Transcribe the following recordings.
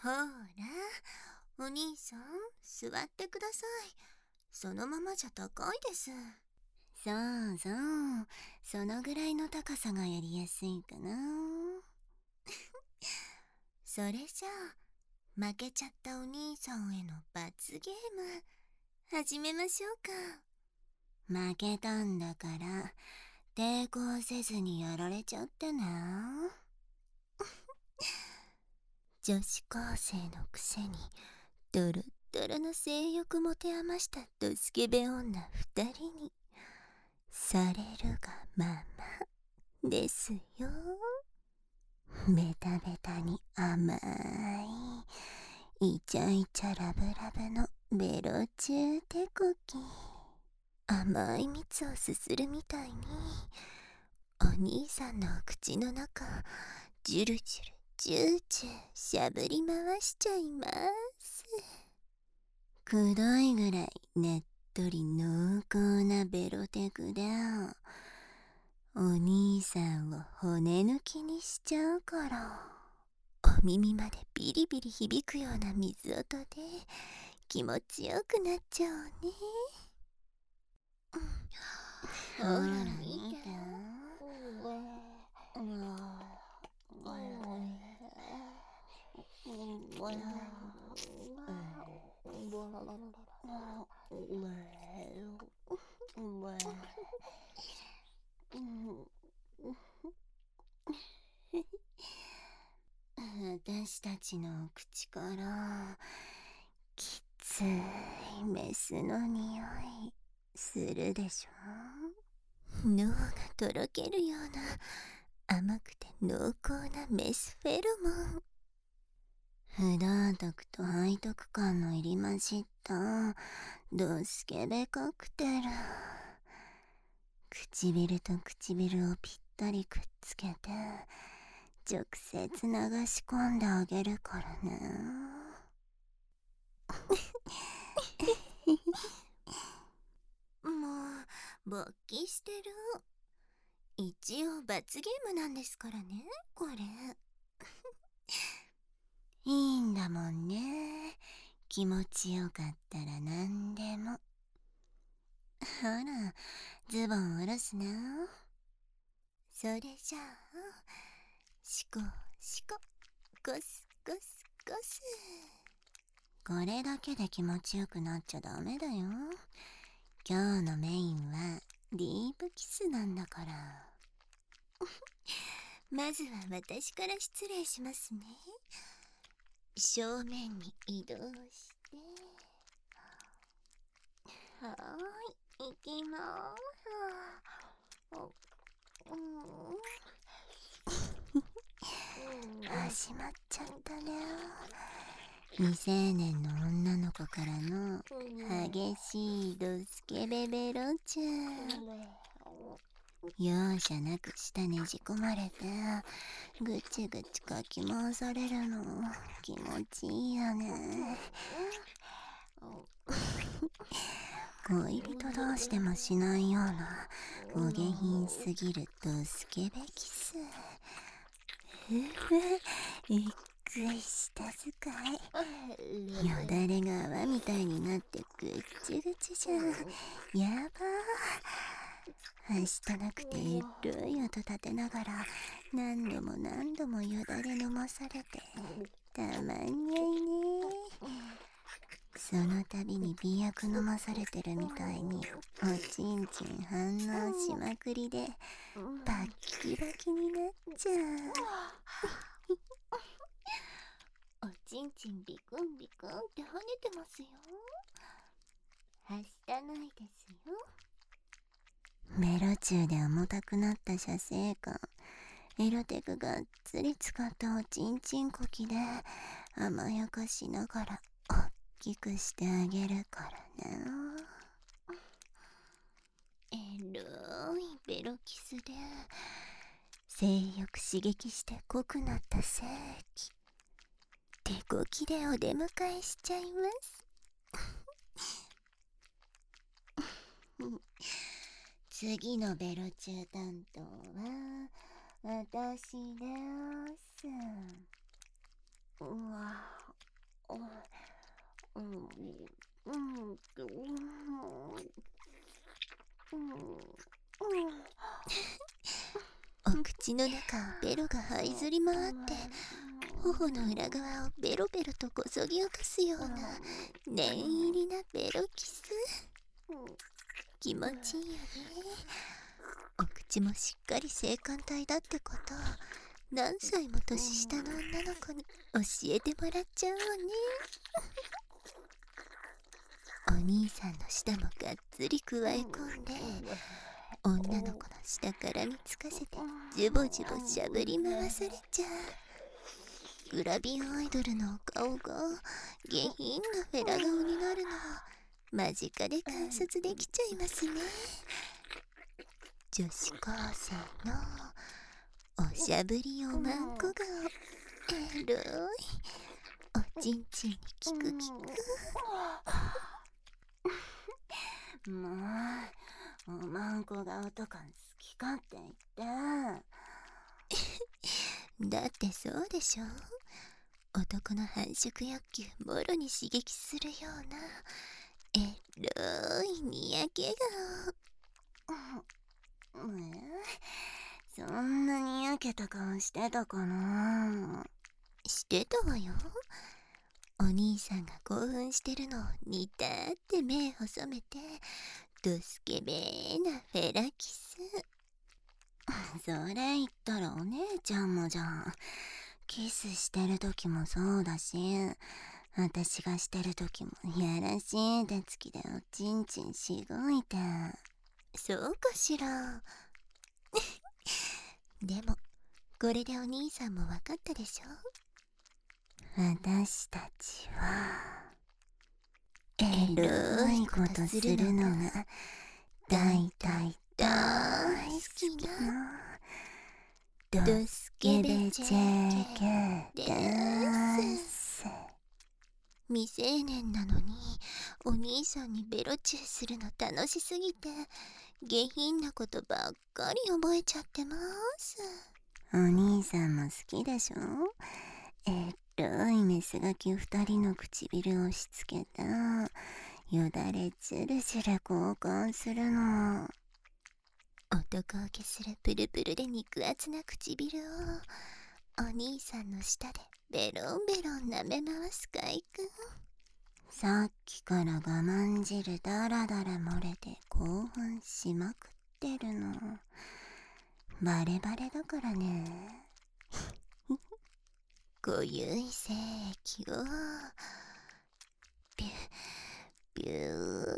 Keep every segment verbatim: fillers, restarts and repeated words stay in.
ほら、お兄さん、座ってください。そのままじゃ高いです。そうそう、そのぐらいの高さがやりやすいかな。それじゃあ、負けちゃったお兄さんへの罰ゲーム、始めましょうか。負けたんだから、抵抗せずにやられちゃってね。女子高生のくせに、ドロッドロの性欲持て余したドスケベ女二人に、されるがままですよ。ベタベタに甘い、イチャイチャラブラブのベロ中手こき。甘い蜜をすするみたいに、お兄さんの口の中、ジュルジュル、ジュージューしゃぶり回しちゃいます。くどいぐらいねっとり濃厚なベロテクで、お兄さんを骨抜きにしちゃうから、お耳までビリビリ響くような水音で気持ちよくなっちゃうね。ほら見て。私たちの口からきついメスの匂いするでしょ。脳がとろけるような甘くて濃厚なメスフェロモン。不道徳と背徳感の入り混じったドスケベカクテル。唇と唇をぴったりくっつけて直接流し込んであげるからね。もう勃起してる。一応罰ゲームなんですからね、これ。いいんだもんね。気持ちよかったら何でも。ほら、ズボン下ろすな。それじゃあ、シコシコ、ゴスゴスゴス。これだけで気持ちよくなっちゃダメだよ。今日のメインはディープキスなんだから。まずは私から失礼しますね。正面に移動して、はーい、行きまーす。始まっちゃったね。未成年の女の子からの激しいドスケベベロチュー。容赦なく下ねじ込まれてぐちぐちかき回されるの気持ちいいよね。恋人同士でもしないようなお下品すぎるドスケベキス。うわ、びっくりしたずかい。よだれが泡みたいになってぐっちぐちじゃん。やばー。はしたなくてエロい音立てながら何度も何度もよだれ飲まされてたまんにゃいね。その度に美薬飲まされてるみたいにおちんちん反応しまくりでバッキバキになっちゃう。おちんちんビクンビクンって跳ねてますよ。はしたないですよ。メロ中で重たくなった射精感、エロテクがっつり使ったおちんちんこきで甘やかしながらおっきくしてあげるからね。エロいベロキスで性欲刺激して濃くなった性器、手こきでお出迎えしちゃいます。次のベロ中担当は私です。うわ、 お口の中をベロが這いずり回って、頬の裏側をベロベロとこそぎ落とすような念入りなベロキス。気持ちいいよね。お口もしっかり性感帯だってことを何歳も年下の女の子に教えてもらっちゃうわね。お兄さんの舌もがっつりくわえ込んで、女の子の下からみつかせてジュボジュボしゃぶり回されちゃう。グラビアアイドルのお顔が下品なフェラ顔になるのを間近で観察できちゃいますね。女子高生のおしゃぶりおまんこ顔、エロい。おちんちんにキクキク。もう、おまんこ顔とか好きかって言ってだってそうでしょ。男の繁殖欲求もろに刺激するようなエロいにやけ顔。うん、そんなにやけた顔してたかな。してたわよ。お兄さんが興奮してるのをにたって目細めてドスケベーなフェラキス。それ言ったらお姉ちゃんもじゃん。キスしてる時もそうだし、私がしてる時もやらしい手つきでおちんちんしごいて。そうかしら。でもこれでお兄さんも分かったでしょ。私たちはエロいことするのが大大大好きなドスケベ ジェーケー です。未成年なのにお兄さんにベロチューするの楽しすぎて下品なことばっかり覚えちゃってます。お兄さんも好きでしょ。エロいメスガキ二人の唇を押し付けたよだれジュルジュル交換するの。男受けするプルプルで肉厚な唇をお兄さんの舌でベロンベロン舐め回すカイ君。さっきから我慢汁だらだら漏れて興奮しまくってるの。バレバレだからね。濃ゆい精液をビュビュー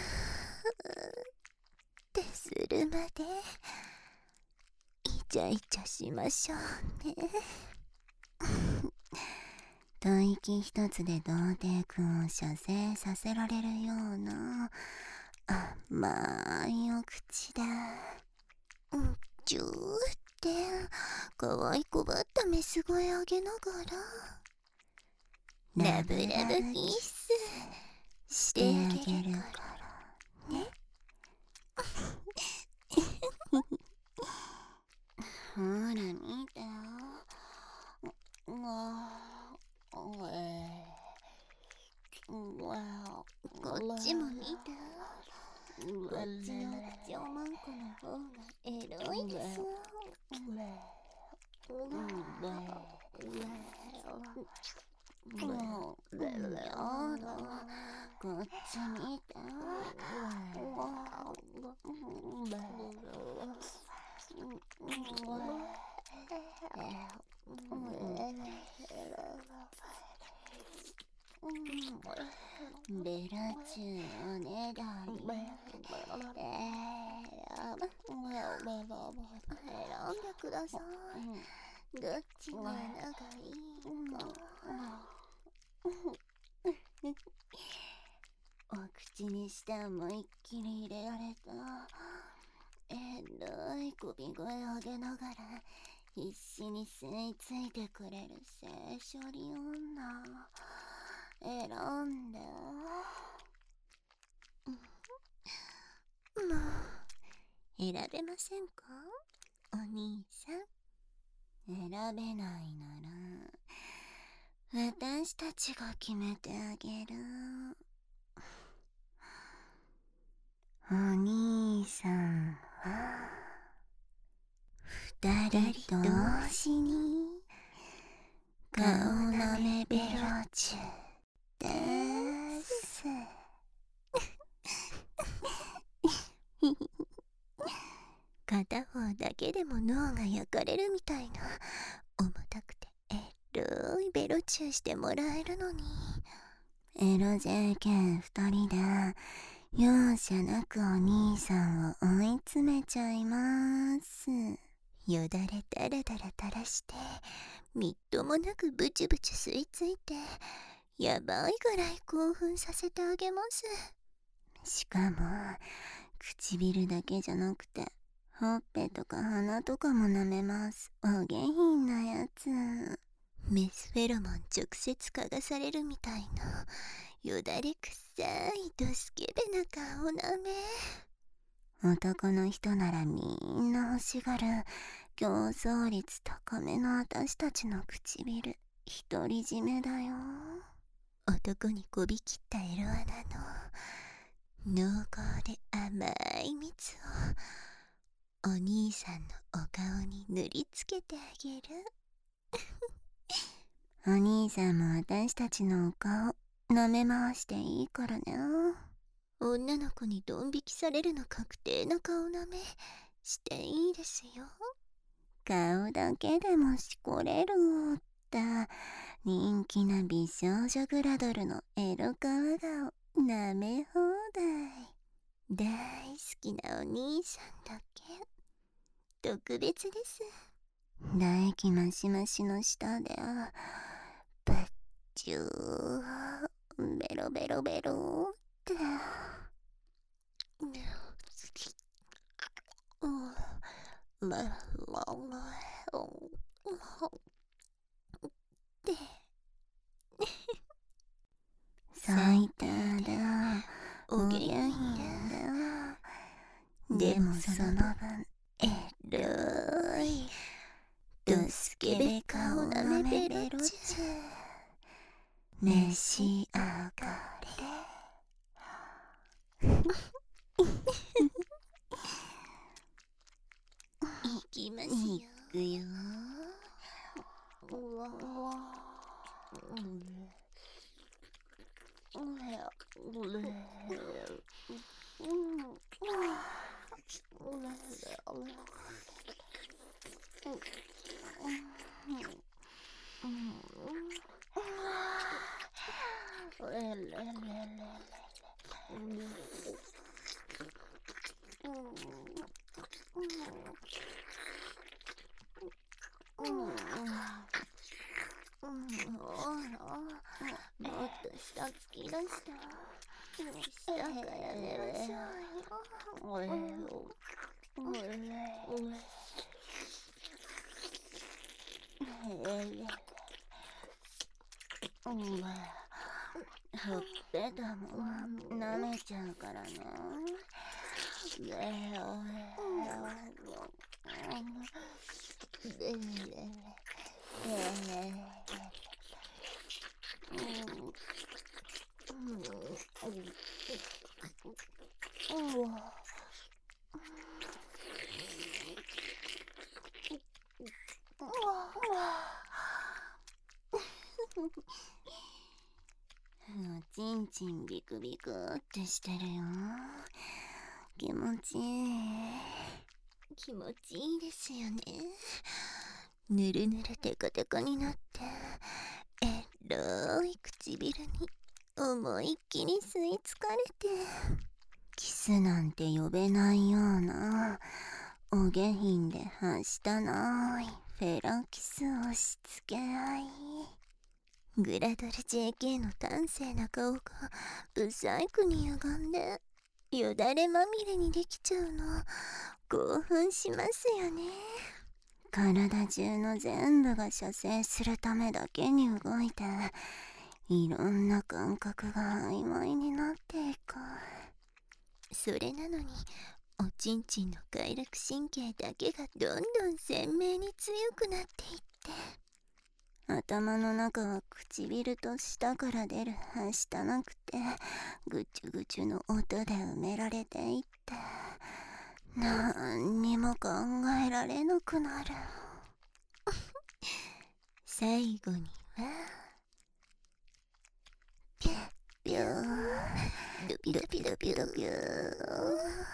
ってするまでイチャイチャしましょうね。吐息一つで童貞くんを射精させられるような甘いお口だ。うんちゅーって可愛いこばったメス声上げながらラブラブキスしてあげるからね。ほら見てよ。こっちも見て。こっちのお口おまんこの方がエロいです。もうやだ。こっち見て。ベラチューおねだり。選んでください。どっちの穴がいいか。お口にして思いっきり入れられたエロい首声を上げながら必死に吸い付いてくれる性処理女。選んで。もう選べませんかお兄さん。選べないなら私たちが決めてあげる。お兄さんは二人同時に顔なめベロチュです。片方だけでも脳が焼かれるみたいな重たくてエロいベロチューしてもらえるのに、エロ ジェーケー 二人で容赦なくお兄さんを追い詰めちゃいます。よだれだらだら垂らしてみっともなくブチブチ吸い付いてやばいぐらい興奮させてあげます。しかも唇だけじゃなくてほっぺとか鼻とかも舐めます。お下品なやつ。メスフェロモン直接嗅がされるみたいなよだれくさいドスケベな顔なめ。男の人ならみんな欲しがる競争率高めの私たちの唇独り占めだよ。男にこびきったエロ穴の濃厚で甘い蜜をお兄さんのお顔に塗りつけてあげる。お兄さんも私たちのお顔舐め回していいからね。女の子にドン引きされるの確定な顔舐めしていいですよ。顔だけでもしこれるって人気な美少女グラドルのエロ顔顔舐め放題。大好きなお兄さんだけ特別です。唾液マシマシの下でプッチューベロベロベロって最低だ、お下品だ。でもその分エロいドスケベ顔なめベロチュ召し上がれ。いきますよ。いくよ。うわうわもっと下突き出した。下から寝ましょうよ。ほっぺたも舐めちゃうからね。ちんちんビクビクってしてるよ。気持ちいい。気持ちいいですよね。ぬるぬるテカテカになってエロい唇に思いっきり吸い付かれて、キスなんて呼べないようなお下品ではしたないフェラキス押し付け合い。グラドル ジェーケー の端正な顔がブサイクに歪んでよだれまみれにできちゃうの興奮しますよね。体中の全部が射精するためだけに動いていろんな感覚が曖昧になっていく。それなのにおちんちんの快楽神経だけがどんどん鮮明に強くなっていって、 頭の中は唇と舌から出るはしたなくてぐちゅぐちゅの音で埋められていってなんにも考えられなくなる。最後にはピュッピュードピドピドピドピュー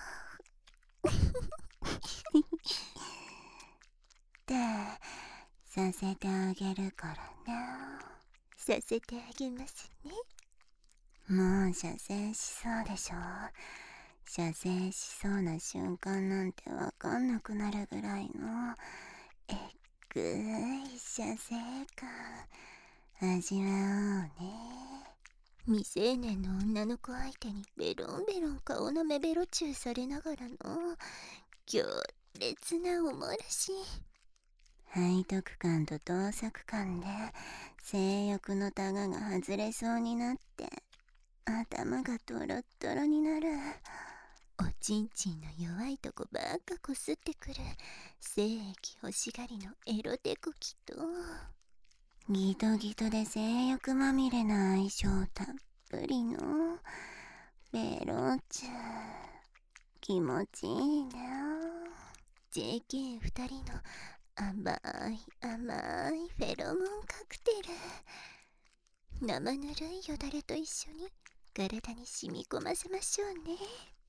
ってさせてあげるからね。させてあげますね。もう射精しそうでしょ。射精しそうな瞬間なんてわかんなくなるぐらいのえっぐい射精感味わおうね。未成年の女の子相手にベロンベロン顔なめベロチューされながらの強烈なおもらし。背徳感と盗作感で性欲のタガが外れそうになって頭がトロットロになる。おちんちんの弱いとこばっかこすってくる精液欲しがりのエロテコキとギトギトで性欲まみれな相性たっぷりのベロチュー気持ちいいね。 ジェーケーふたりの甘い甘いフェロモンカクテル、生ぬるいよだれと一緒に体に染み込ませましょうね。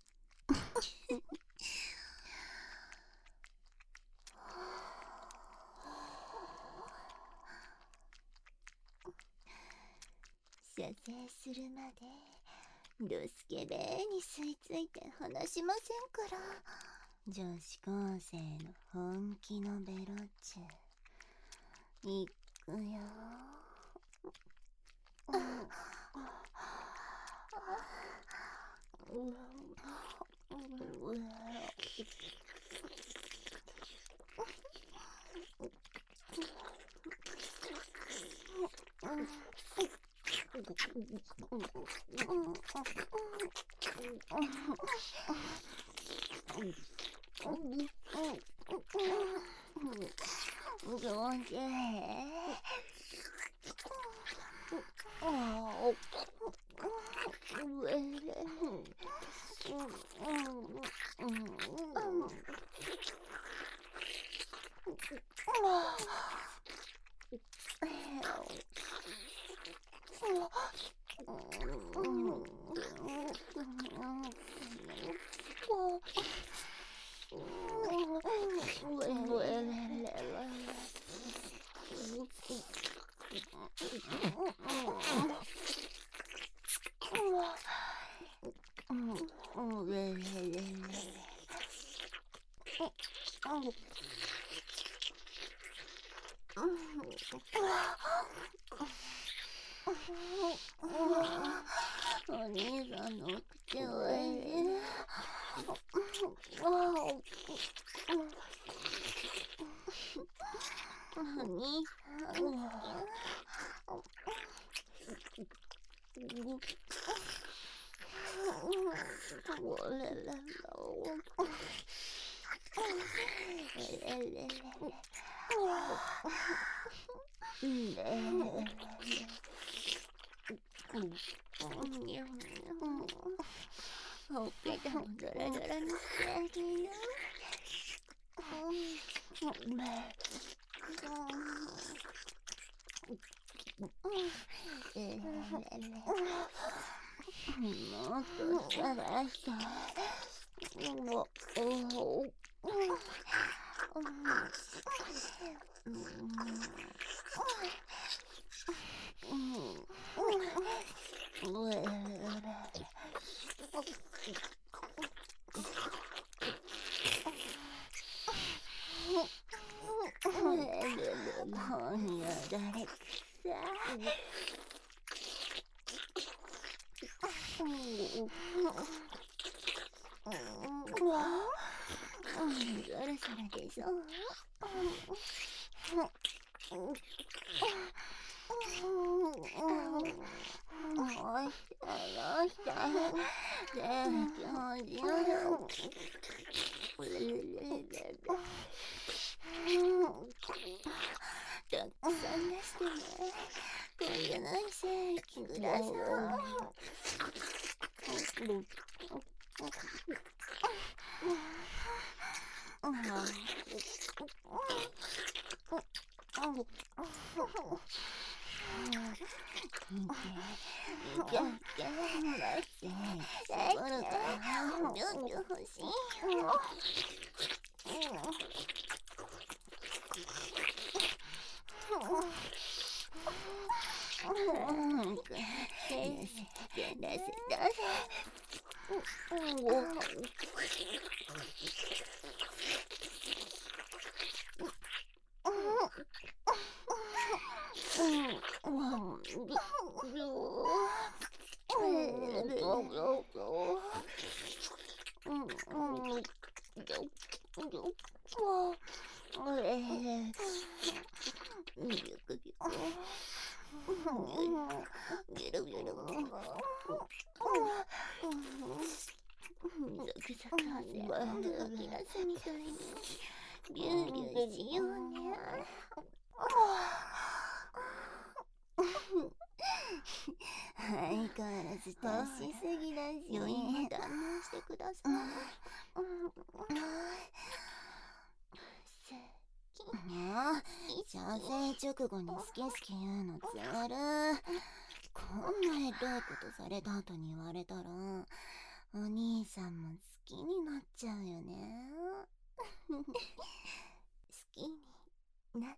射精するまでドスケベに吸い付いて離しませんから。女子高生の本気のベロチューいくよ。お兄さんの口おいしい。お兄さんこれれほっぺたもドラドラにしてあげよもっと探して誰かそろそろ出そう。 たくさん出してね。こんなないせください。ビュービューしようね。相変わらず出しすぎだし、余韻も堪能してください。射精直後に好き好き言うのつる。こんなひどいことされた後に言われたら、お兄さんも好きになっちゃうよね。好きになって。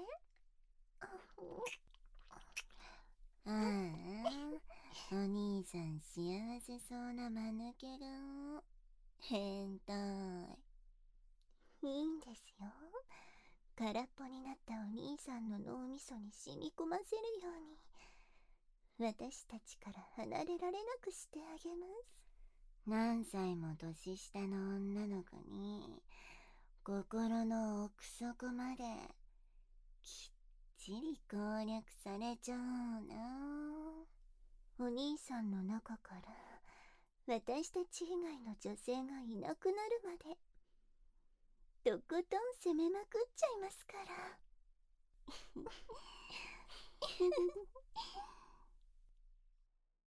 ああ、お兄さん幸せそうな間抜け顔。変態。いいんですよ。空っぽになったお兄さんの脳みそに染み込ませるように、私たちから離れられなくしてあげます。何歳も年下の女の子に、心の奥底まできっちり攻略されちゃうな。お兄さんの中から私たち以外の女性がいなくなるまでとことん攻めまくっちゃいますから。